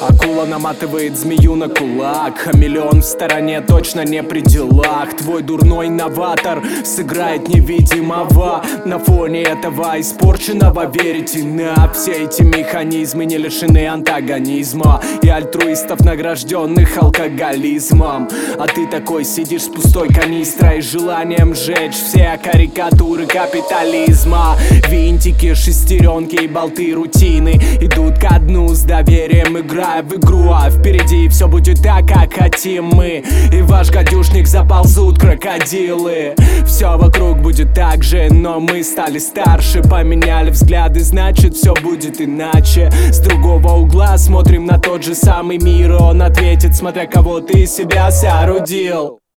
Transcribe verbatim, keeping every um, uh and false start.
Акула наматывает змею на кулак, хамелеон в стороне точно не при делах. Твой дурной новатор сыграет невидимого на фоне этого испорченного. Верите на все эти механизмы, не лишены антагонизма и альтруистов, награжденных алкоголизмом. А ты такой сидишь с пустой канистрой, желанием сжечь все карикатуры капитализма. Винтики, шестеренки и болты рутины идут ко дну с доверием, играя в игру. А впереди все будет так, как хотим мы, и в ваш гадюшник заползут крокодилы. Все вокруг будет так же, но мы стали старше, поменяли взгляды, значит все будет иначе. С другого угла смотрим на тот же самый мир, он ответит, смотря кого ты из себя соорудил.